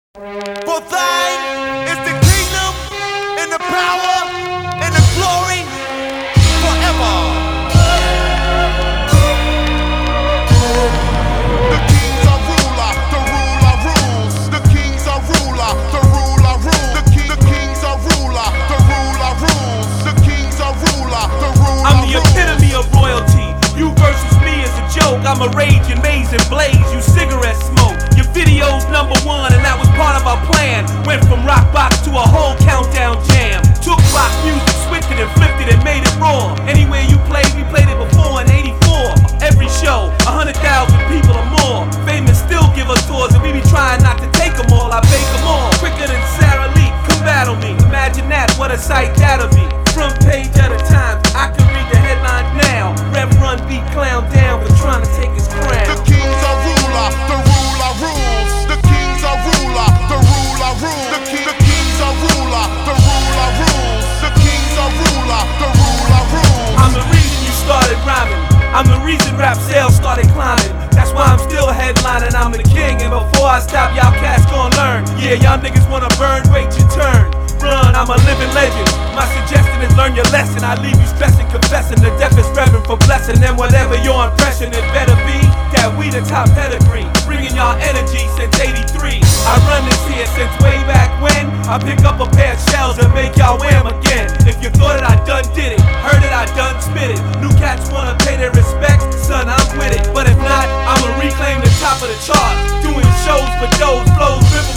For thine is the kingdom and the power and the glory forever. The king's a ruler, the ruler rules. The king's a ruler, the ruler rules. The king's a ruler, the ruler rules. The king's a ruler, the ruler rules. I'm the epitome of royalty. You versus me is a joke. I'm a raging maze and blaze. You cigarette smoke. Your video's #1 and that was part of our plan. Went from rock box to a whole countdown jam. Took rock music, switched it and flipped it and made it raw. Anywhere you played, we played it before in '84. Every show, 100,000 people or more. Famous still give us tours and we be trying not to take them all. I bake them all. Quicker than Sarah Lee, come battle me. Imagine that, what a sight that'll be. Front page at a time, I can read the headlines now. Rev Run beat clown down for trying to take his crown. The king's a ruler, the ruler rules. The king's a ruler, the ruler rules. The king's a ruler, the ruler rules. The king's a ruler, the ruler rules. I'm the reason you started rhyming. I'm the reason rap sales started climbing. That's why I'm still headlining. I'm the king, and before I stop, y'all cats gon' learn. Yeah, y'all niggas wanna burn, wait your turn. Run, I'm a living legend. My suggestion is learn your lesson. I leave you stressing, confessing. The deaf is reverend for blessing. And whatever your impression, it better be that we the top pedigree. Bringing y'all energy since '83. I run this here since way back when. I pick up a pair of shells and make y'all wear 'em again. If you thought that I done did it, heard it, I done spit it. New cats wanna pay their respects, son, I'm with it. But if not, I'ma reclaim the top of the chart. Doing shows for those flows,